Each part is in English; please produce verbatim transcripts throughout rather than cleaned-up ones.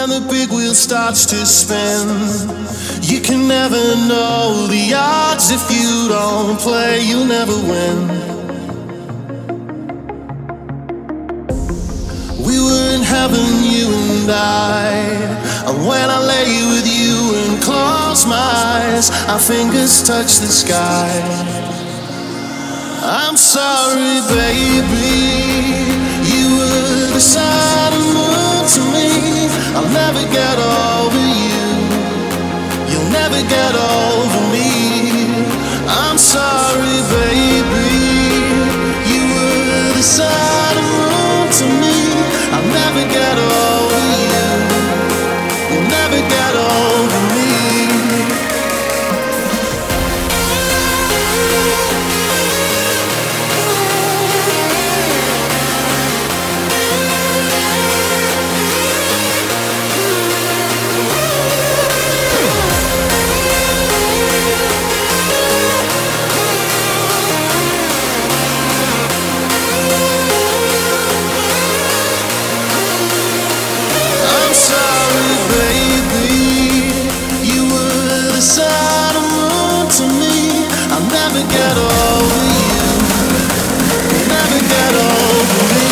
When the big wheel starts to spin, you can never know the odds. If you don't play, you'll never win. We were in heaven, you and I, and when I lay with you and close my eyes, our fingers touch the sky. I'm sorry, baby, you were the sun and moon to me. I'll never get over you, you'll never get over me. I'm sorry, baby, you were the sun and moon to me. I'll never get over you, you'll never get over me. Get over you, never get over me.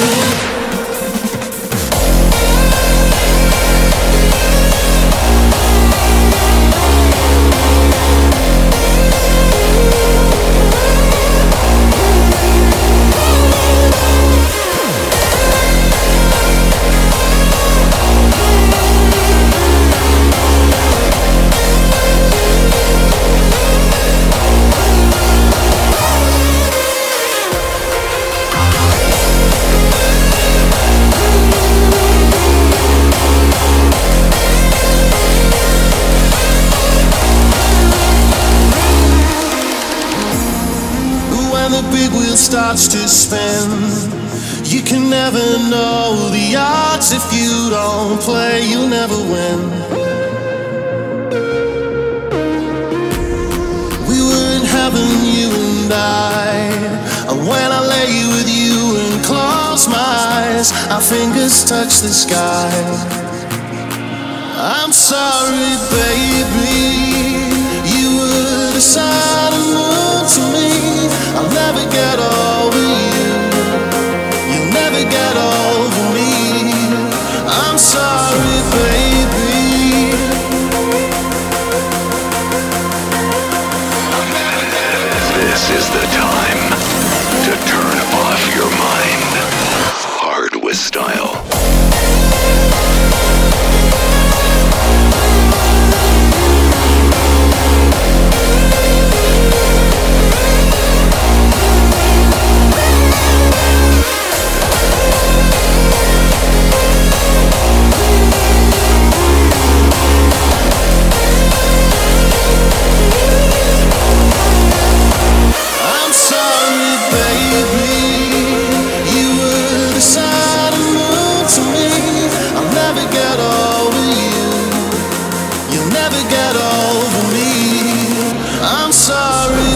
Starts to spin, you can never know the odds. If you don't play, you'll never win. We were in heaven, you and I, and when I lay with you and close my eyes, our fingers touch the sky. I'm sorry, baby, you were the sun and moon to me. I'll never get over you, you'll never get over me. I'm sorry, baby. This is the time to turn off your mind. Hardware style. Sorry.